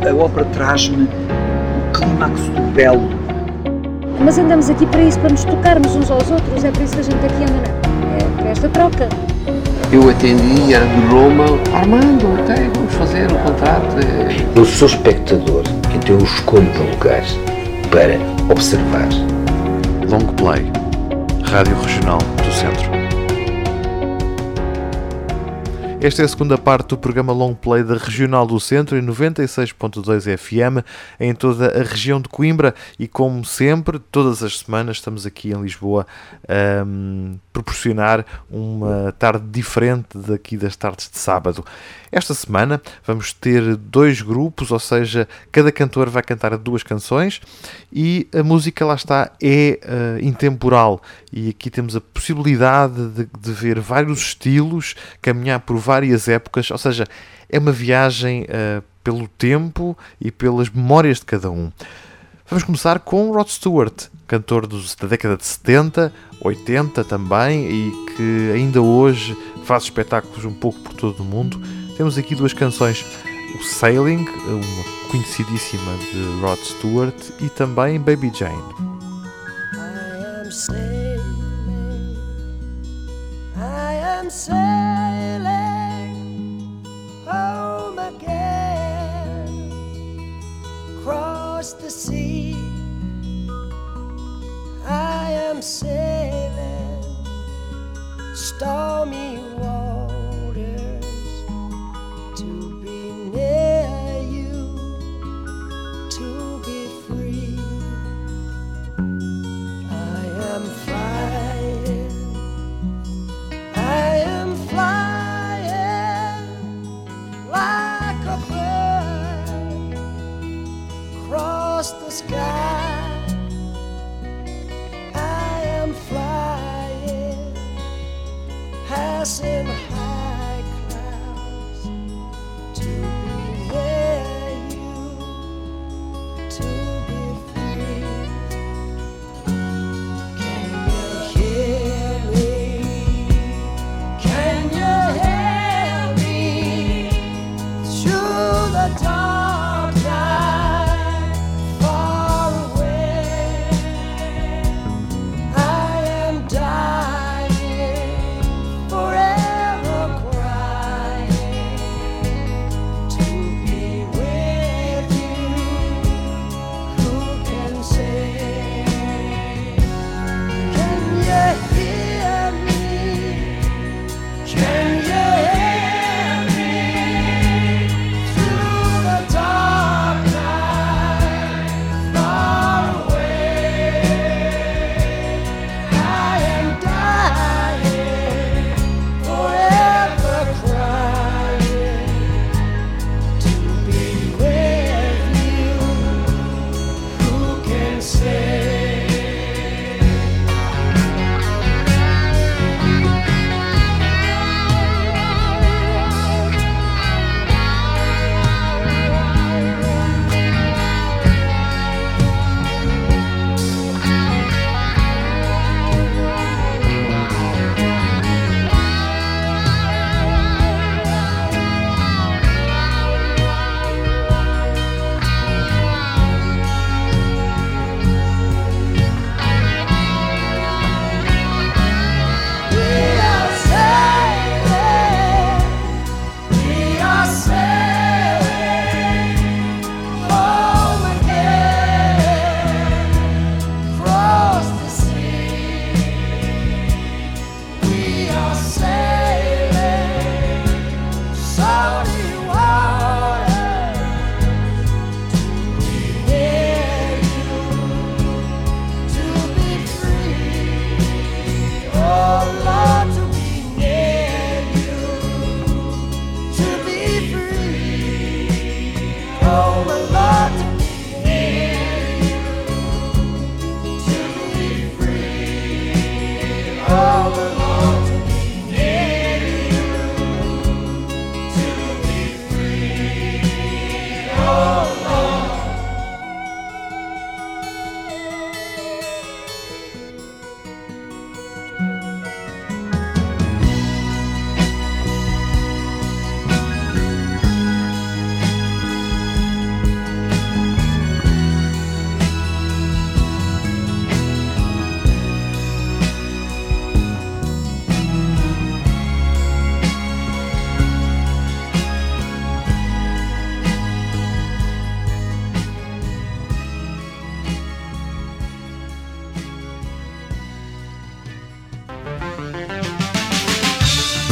A ópera traz-me o clímax do belo. Mas andamos aqui para isso, para nos tocarmos uns aos outros, é por isso que a gente aqui anda, é para esta troca. Eu atendi, era de Roma, Armando, ok, vamos fazer o contrato. Eu sou espectador, então eu escolho um lugar para observar. Long Play, Rádio Regional do Centro. Esta é a segunda parte do programa Long Play da Regional do Centro em 96.2 FM em toda a região de Coimbra e, como sempre, todas as semanas estamos aqui em Lisboa a proporcionar uma tarde diferente daqui das tardes de sábado. Esta semana vamos ter 2 grupos, ou seja, cada cantor vai cantar 2 canções e a música, lá está, é intemporal. E aqui temos a possibilidade de ver vários estilos, caminhar por várias épocas, ou seja, é uma viagem pelo tempo e pelas memórias de cada um. Vamos começar com Rod Stewart, cantor da década de 70, 80 também, e que ainda hoje faz espetáculos um pouco por todo o mundo. Temos aqui 2 canções, o Sailing, uma conhecidíssima de Rod Stewart, e também Baby Jane. I am sailing, I am sailing home again, across the sea. I am sailing stormy waters to be near you, to be free. I am flying, I am flying like a bird across the sky. I am flying, passing high clouds to be near you, to be free. Can you hear me? Can you hear me? Through the dark night, far away. I am dying, forever crying, to be with you. Who can say? Can you hear me? Can you hear me? Through the dark night, far away. I am dying, forever crying, to be with you. Who can say? We are sailing home again, across the sea. We are sailing salty waters to be near you, to be free. Oh Lord, to be near you, to be free. Oh my Lord, to be near you, to be free. Oh my Lord, to be near you, to be free.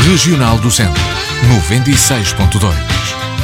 Regional do Centro, 96.2.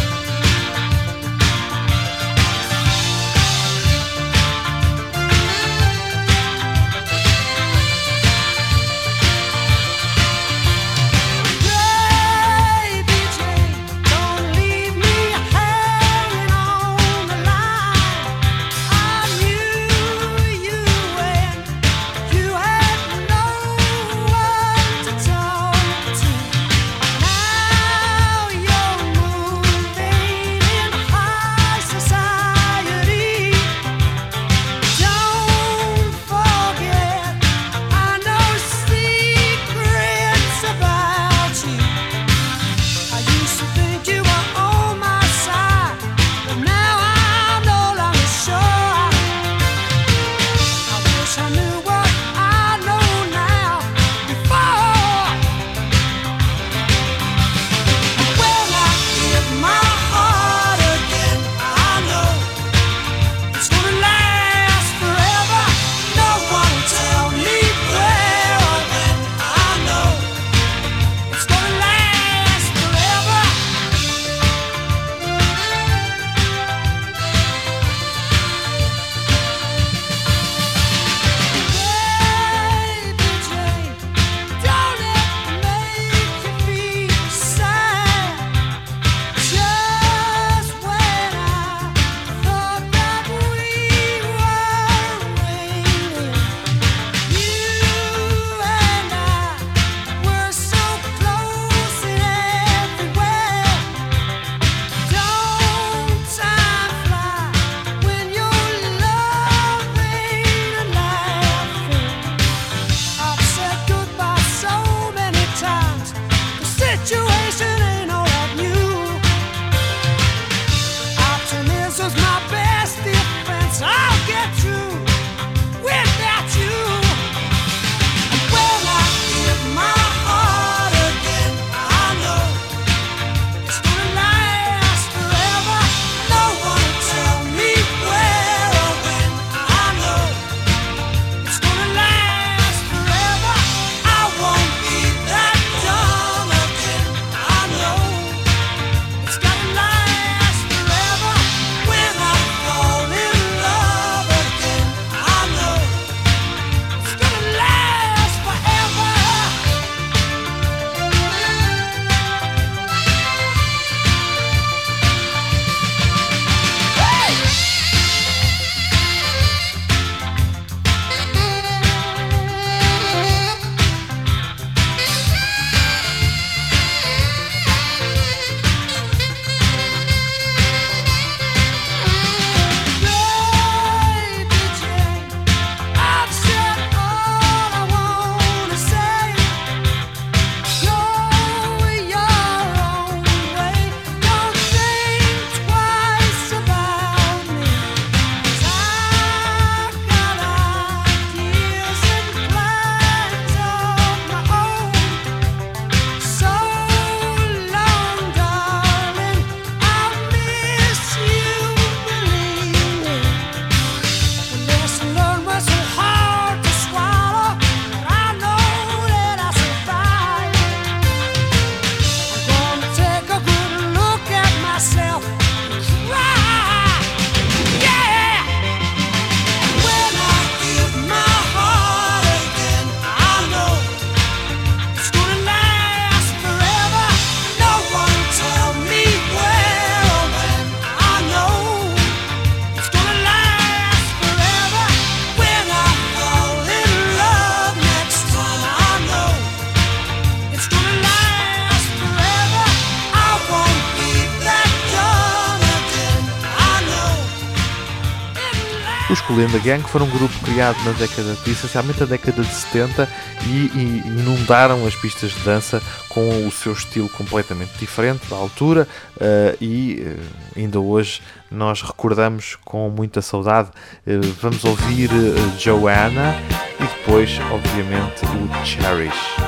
Os Kool and the Gang foram um grupo criado na década de, essencialmente na década de 70 e inundaram as pistas de dança com o seu estilo completamente diferente da altura e ainda hoje nós recordamos com muita saudade. Vamos ouvir Joanna e depois, obviamente, o Cherish.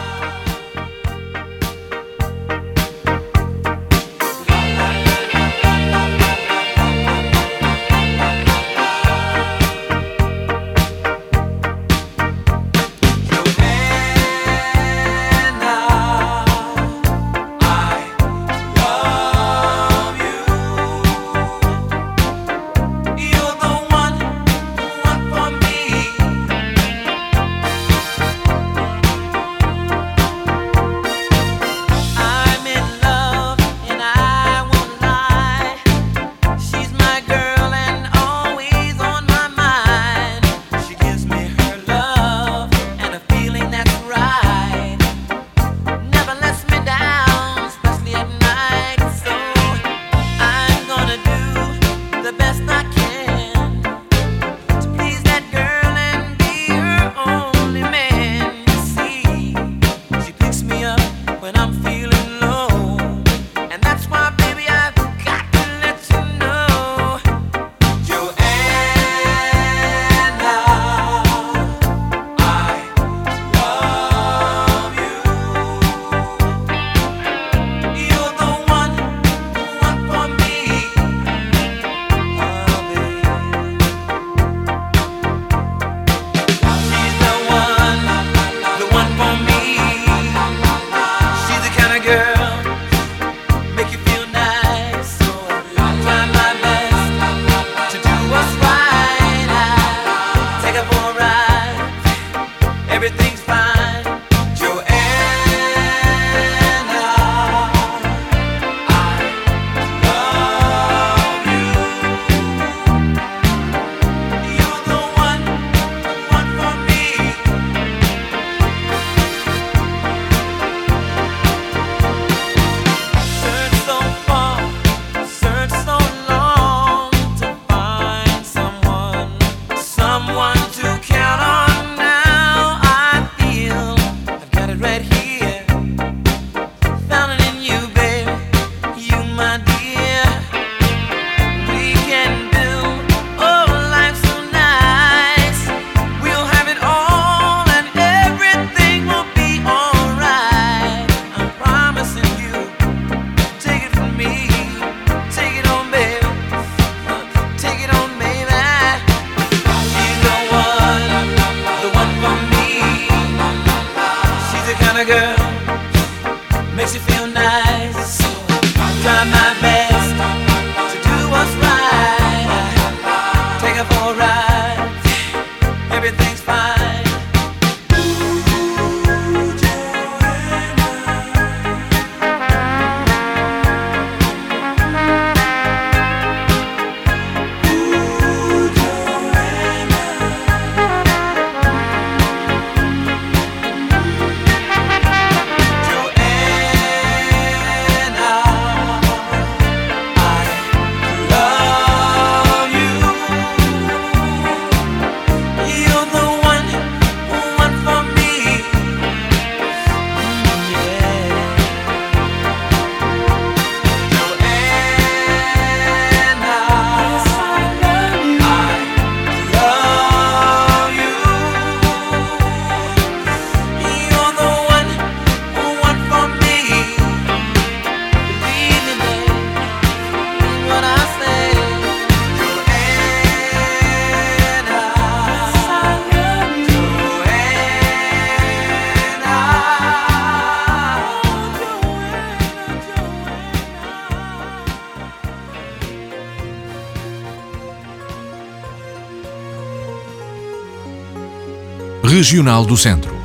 Regional do Centro,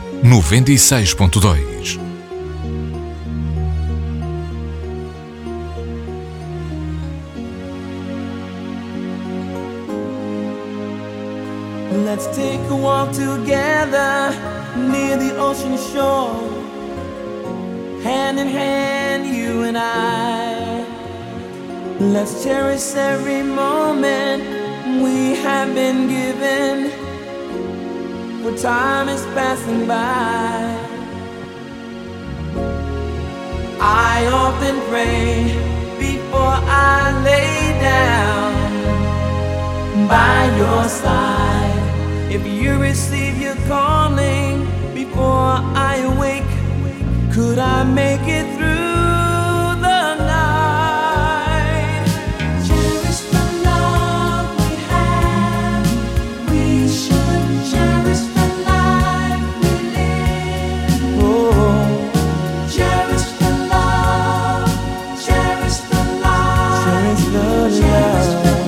96.2. Let's take a walk together near the ocean shore, hand in hand, you and I. Let's cherish every moment we have been given, for time is passing by. I often pray before I lay down by your side. If you receive your calling before I awake, could I make it through the night? Cherish the love we have. We should cherish the life we live. Oh, cherish the love, cherish the life, cherish the love.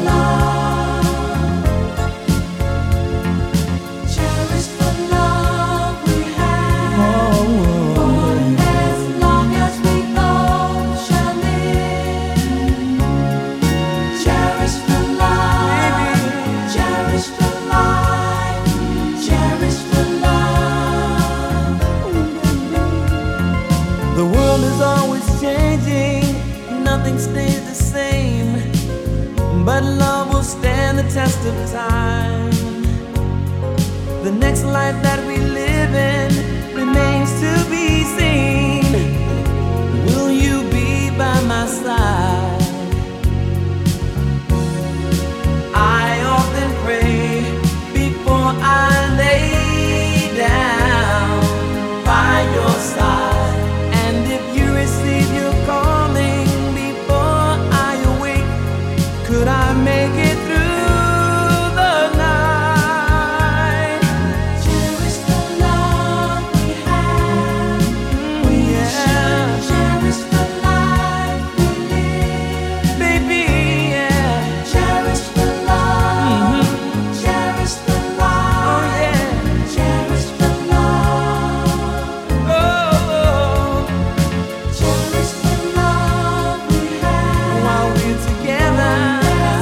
Stays the same, but love will stand the test of time. The next life that we live in remains to be seen. Will you be by my side? I often pray before I lay down by your side, and if you receive your calling, could I make it through the night? Cherish the love we have. We should cherish the life we live. Baby, yeah. Cherish the love. Cherish the life. Oh, yeah. Cherish the love. Oh, cherish the love we have. While we're together.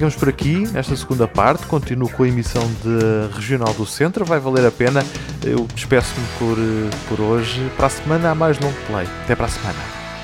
ficamos por aqui nesta segunda parte. Continuo com a emissão de Regional do Centro. Vai valer a pena. Eu despeço-me por hoje. Para a semana há mais long play. Até para a semana.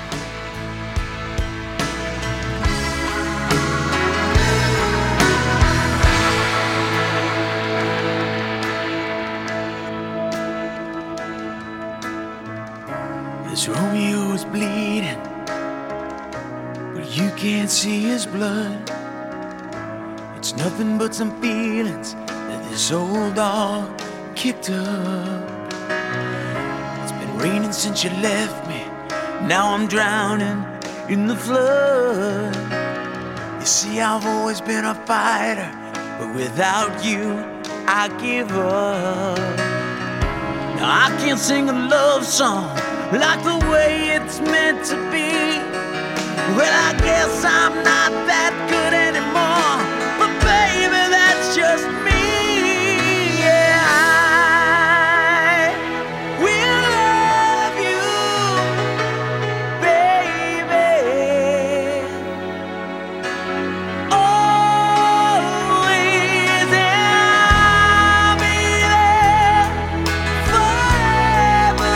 This Romeo is bleeding, but you can't see his blood. It's nothing but some feelings that this old dog kicked up. It's been raining since you left me. Now I'm drowning in the flood. You see, I've always been a fighter, but without you, I give up. Now I can't sing a love song like the way it's meant to be. Well, I guess I'm not that good anymore, but baby, that's just me. Yeah, I will love you, baby, always, and I'll be there forever.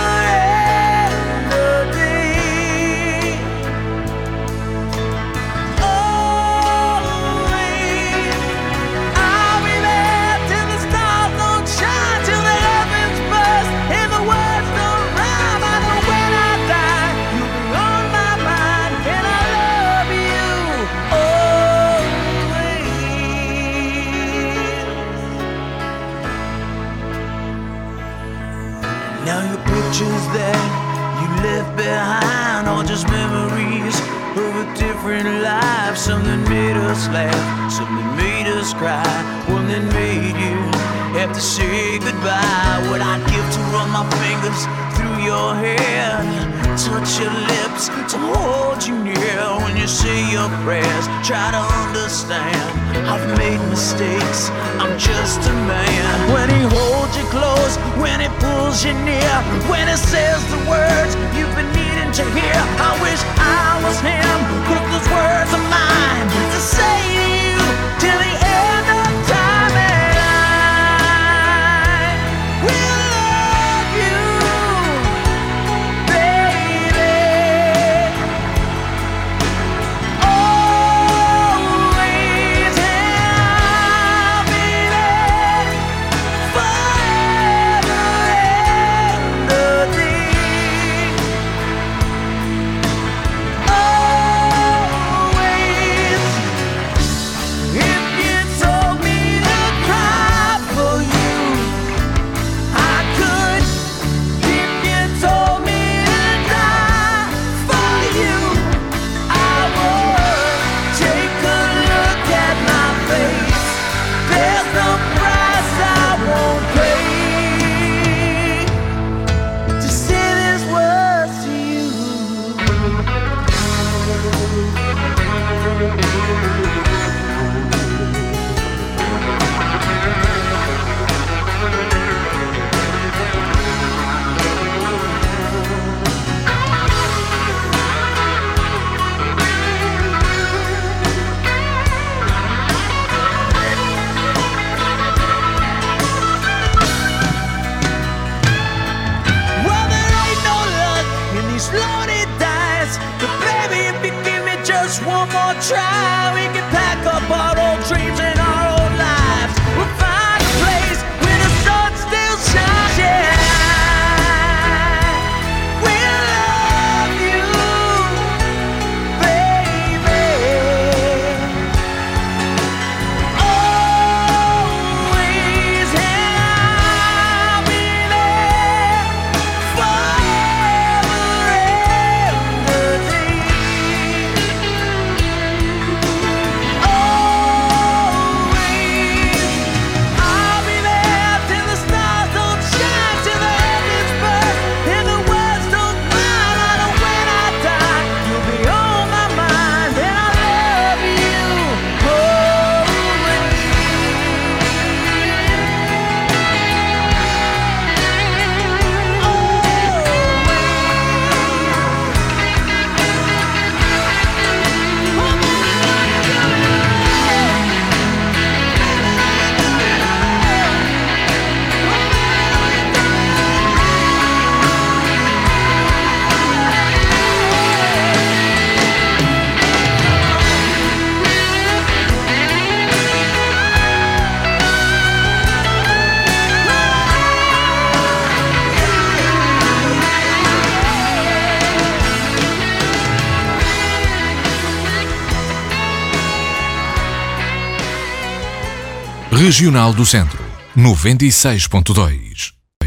Now your pictures that you left behind are just memories of a different life. Something made us laugh, something made us cry, one that made you have to say goodbye. What I'd give to run my fingers through your hair, touch your lips, to hold you near when you say your prayers. Try to understand, I've made mistakes, I'm just a man. When he holds you close, when he pulls you near, when he says the words you've been needing to hear, I wish I was him, 'cause those words are mine to say to you till the end of time. And I will love you, baby, always, and I'll be there forever and a day. Always, if you told me to cry for you, I could. If you told me to die for you, I would. Take a look at my face, there's no price I won't pay to say these words to you. Well, there ain't no luck in these loaded dice, but baby, if you give me just one more try, we can pack up our old dreams and our old lives. We'll find a place where the sun still shines. Yeah, we'll love you, baby, always, and I'll be there forever and a day. Regional do Centro, 96.2.